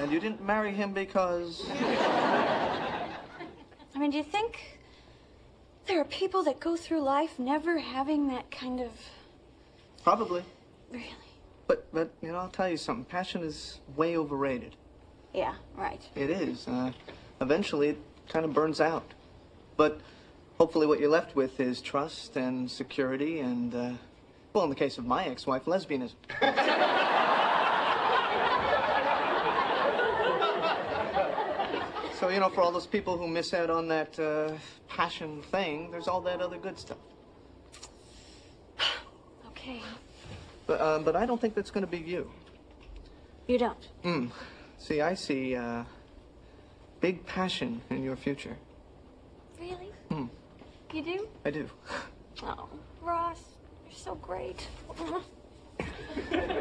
And you didn't marry him because... I mean, do you think there are people that go through life never having that kind of... Probably. Really? But you know, I'll tell you something. Passion is way overrated. Yeah, right. It is. Eventually, it kind of burns out. But hopefully what you're left with is trust and security and, well, in the case of my ex-wife, lesbianism. So, you know, for all those people who miss out on that passion thing, there's all that other good stuff. Okay. But I don't think that's going to be you. You don't? See, I see big passion in your future. Really? You do? I do. Oh, Ross, you're so great.